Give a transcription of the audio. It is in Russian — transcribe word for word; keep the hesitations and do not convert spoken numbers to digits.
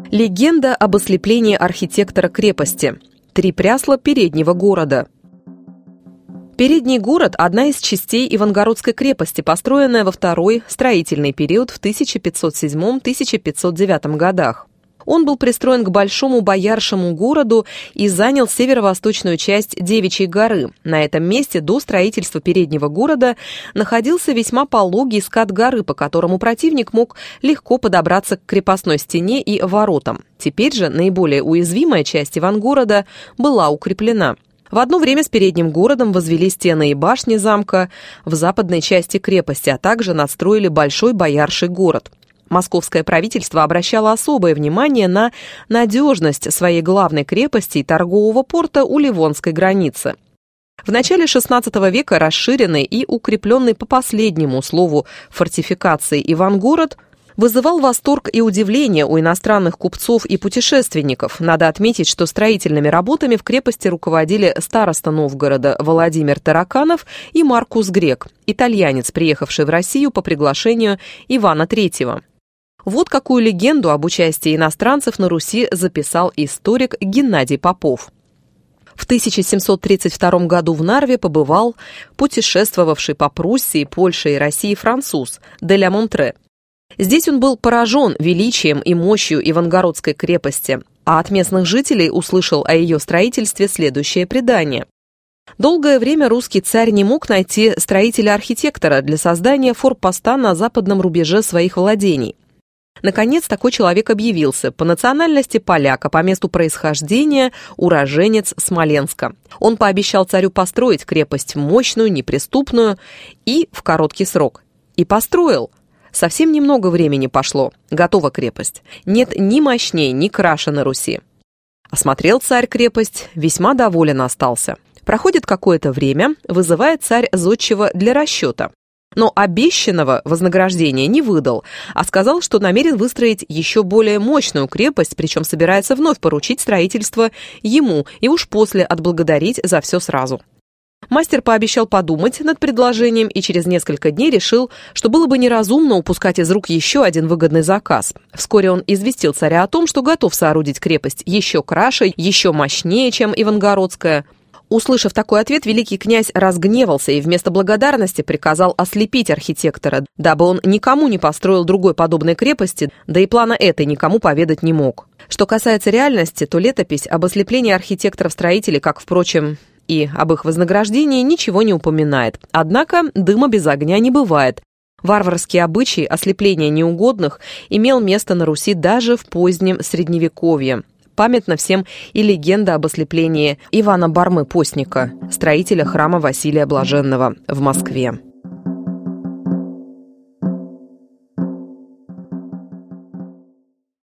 Легенда об ослеплении архитектора крепости. Три прясла переднего города. Передний город – одна из частей Ивангородской крепости, построенная во второй строительный период в тысяча пятьсот седьмом — тысяча пятьсот девятом годах. Он был пристроен к большому бояршему городу и занял северо-восточную часть Девичьей горы. На этом месте до строительства переднего города находился весьма пологий скат горы, по которому противник мог легко подобраться к крепостной стене и воротам. Теперь же наиболее уязвимая часть Ивангорода была укреплена. В одно время с передним городом возвели стены и башни замка в западной части крепости, а также надстроили большой боярший город. Московское правительство обращало особое внимание на надежность своей главной крепости и торгового порта у Ливонской границы. В начале шестнадцатого века расширенный и укрепленный по последнему слову фортификации Ивангород вызывал восторг и удивление у иностранных купцов и путешественников. Надо отметить, что строительными работами в крепости руководили староста Новгорода Владимир Тараканов и Маркус Грек, итальянец, приехавший в Россию по приглашению Ивана Третьего. Вот какую легенду об участии иностранцев на Руси записал историк Геннадий Попов. В тысяча семьсот тридцать втором году в Нарве побывал путешествовавший по Пруссии, Польше и России француз де ля Монтре. Здесь он был поражен величием и мощью Ивангородской крепости, а от местных жителей услышал о ее строительстве следующее предание. Долгое время русский царь не мог найти строителя-архитектора для создания форпоста на западном рубеже своих владений. Наконец, такой человек объявился, по национальности поляк, а по месту происхождения уроженец Смоленска. Он пообещал царю построить крепость мощную, неприступную и в короткий срок. И построил. Совсем немного времени пошло. Готова крепость. Нет ни мощней, ни краше на Руси. Осмотрел царь крепость, весьма доволен остался. Проходит какое-то время, вызывает царь зодчего для расчета. Но обещанного вознаграждения не выдал, а сказал, что намерен выстроить еще более мощную крепость, причем собирается вновь поручить строительство ему и уж после отблагодарить за все сразу. Мастер пообещал подумать над предложением и через несколько дней решил, что было бы неразумно упускать из рук еще один выгодный заказ. Вскоре он известил царя о том, что готов соорудить крепость еще краше, еще мощнее, чем Ивангородская. Услышав такой ответ, великий князь разгневался и вместо благодарности приказал ослепить архитектора, дабы он никому не построил другой подобной крепости, да и плана этой никому поведать не мог. Что касается реальности, то летопись об ослеплении архитекторов-строителей, как, впрочем, и об их вознаграждении, ничего не упоминает. Однако дыма без огня не бывает. Варварский обычай ослепления неугодных имел место на Руси даже в позднем Средневековье. Памятна всем и легенда об ослеплении Ивана Бармы-Постника, строителя храма Василия Блаженного в Москве.